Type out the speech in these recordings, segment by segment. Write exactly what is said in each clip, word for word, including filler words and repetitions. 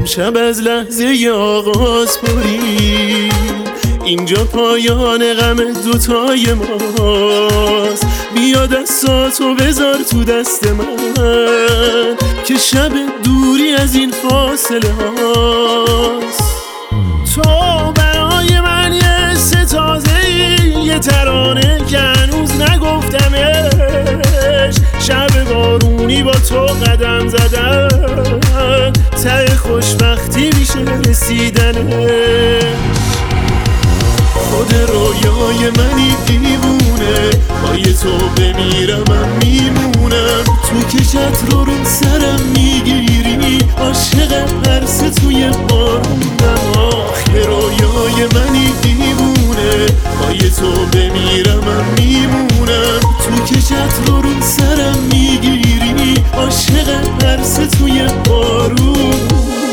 امشب از لحظه آغاز بریم، اینجا پایان غم دوتای ماست. بیا دستاتو بذار تو دست من که شب دوری از این فاصله هاست. تو برای من یه ستازه‌ای، یه ترانه که هنوز نگفتمش. شب بارونی با تو قدم زدن، ته خوشبختی میشه رسیدنش. خود رویای منی دیوونه، پای تو بمیرم من میمونم. تو که چتر رو رو سرم میگیری، عاشق پرس توی بارونم. آخه رویای منی دیوونه، پای تو بمیرم من میمونم. تو که چتر رو رو سرم میگیری، عاشق پرس توی بارونم.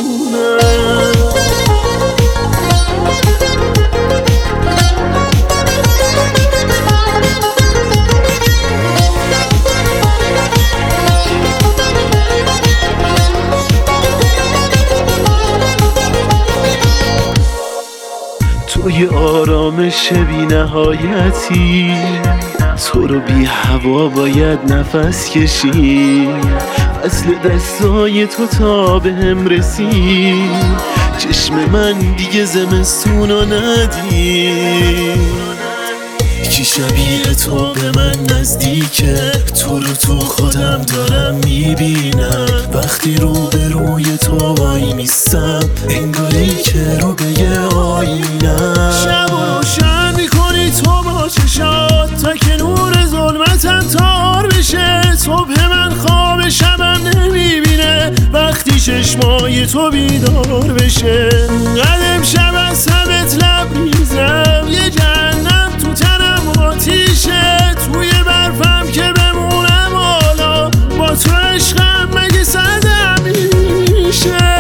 توی آرامش بی نهایتی، تو رو بی هوا باید نفس کشید. فصل دستای تو تا به هم رسید، چشم من دیگه زمستونو ندید. کی شبیه تو به من نزدیکه، تو رو تو خودم دارم میبینم. وقتی رو به روی تو وای میستم، انگاری که رو به یه آینم. شب و روشن میکنی تو با چشات، تا که نور ظلمتم تار بشه. صبح من خواب شبم نمیبینه، وقتی چشمای تو بیدار بشه. قدم شب از سمت لبریزم، یه جهنم تو تنم آتیشه. توی برفم که بمونم حالا، با تو عشقم مگه سردم میشه.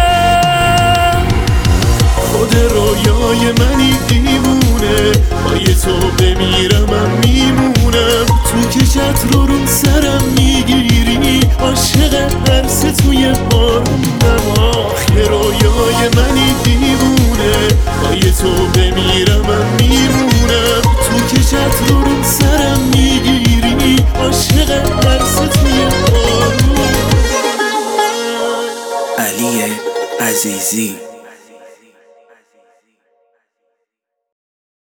خود رویای منی دیوونه، پای تو بمیرم من میمونم. تو که چتر رو رو سرم میگیری، عاشق پرس توی بارونم. آخه رویای منی دیوونه، پای تو بمیرم من میمونم. تو که چتر رو رو سرم میگیری، عاشق پرس توی بارونم. علی عزیزی.